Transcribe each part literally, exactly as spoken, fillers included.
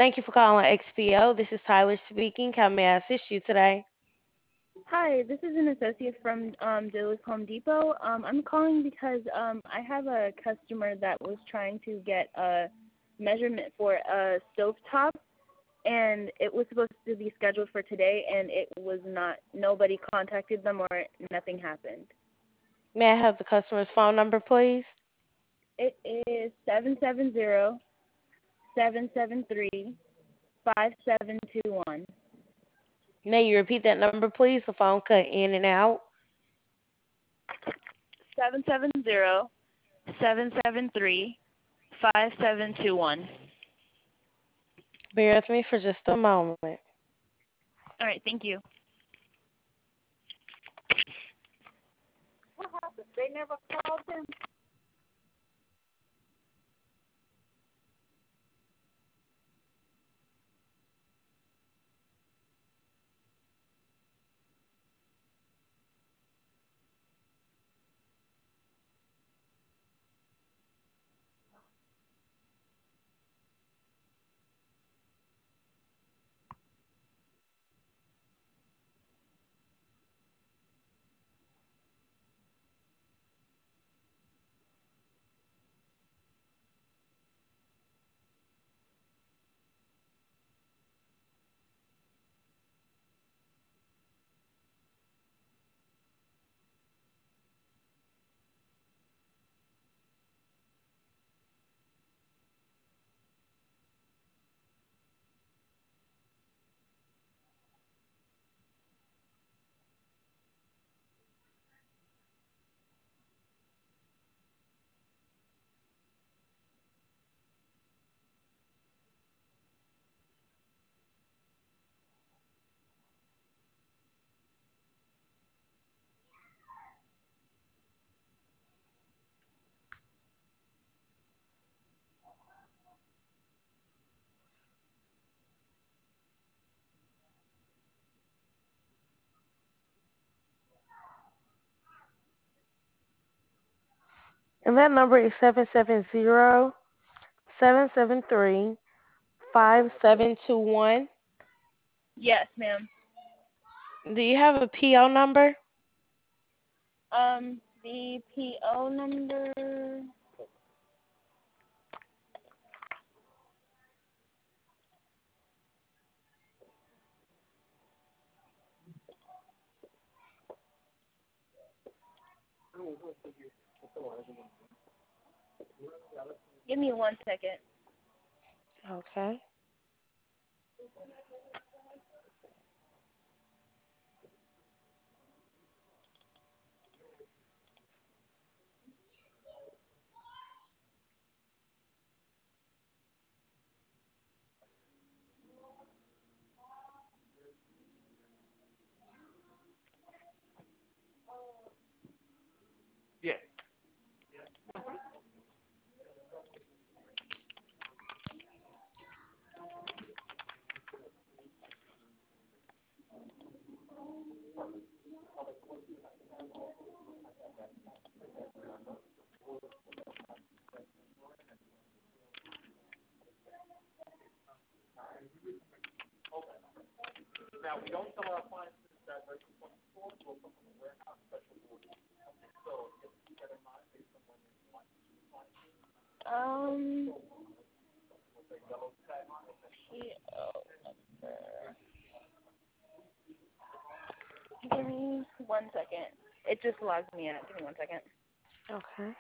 Thank you for calling X P O. This is Tyler speaking. How may I assist you today? Hi, this is an associate from um, Duluth Home Depot. Um, I'm calling because um, I have a customer that was trying to get a measurement for a stovetop, and it was supposed to be scheduled for today, and it was not. Nobody contacted them or nothing happened. May I have the customer's phone number, please? It is seven seven zero seven seven three five seven two one. May you repeat that number, please? The phone cut in and out. Seven seven zero seven seven three five seven two one. Bear with me for just a moment. All right, thank you. They never called him. And that number is seven seven zero seven seven three five seven two one. Yes, ma'am. Do you have a P O number? Um, the P O number. Give me one second. Okay. Um, P O number. Give me one second. It just logged me out. Give me one second. Okay.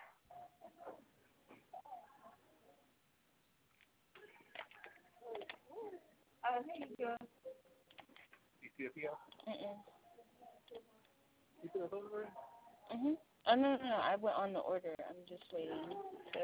Uh, here you go. Mm-mm. Mhm. Oh no no no! I went on the order. I'm just waiting to.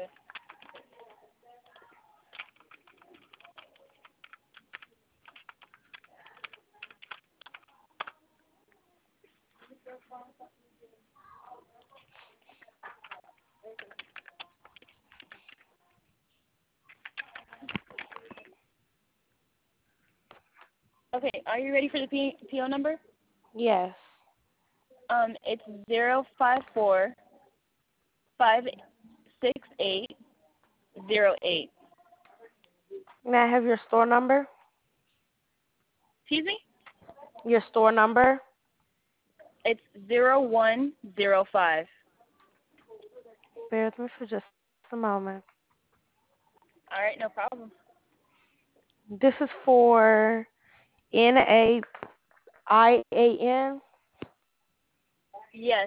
Okay, are you ready for the P- PO number? Yes. Um, it's zero five four five six eight zero eight. May I have your store number? Excuse me? Your store number? It's zero one zero five. Bear with me for just a moment. All right, no problem. This is for N A I A N. Yes.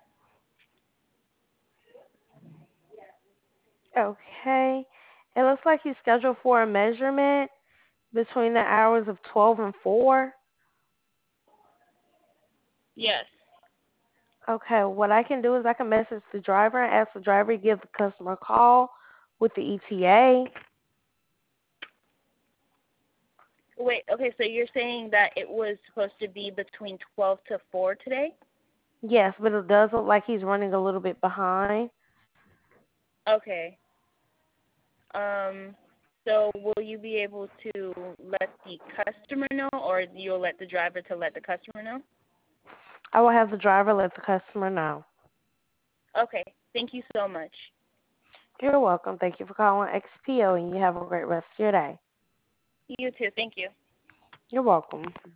Okay. It looks like he's scheduled for a measurement between the hours of twelve and four. Yes. Okay, what I can do is I can message the driver and ask the driver to give the customer a call with the E T A. Wait, okay, so you're saying that it was supposed to be between twelve to four today? Yes, but it does look like he's running a little bit behind. Okay. Um, so will you be able to let the customer know, or you'll let the driver to let the customer know? I will have the driver let the customer know. Okay. Thank you so much. You're welcome. Thank you for calling X P O, and you have a great rest of your day. You too. Thank you. You're welcome.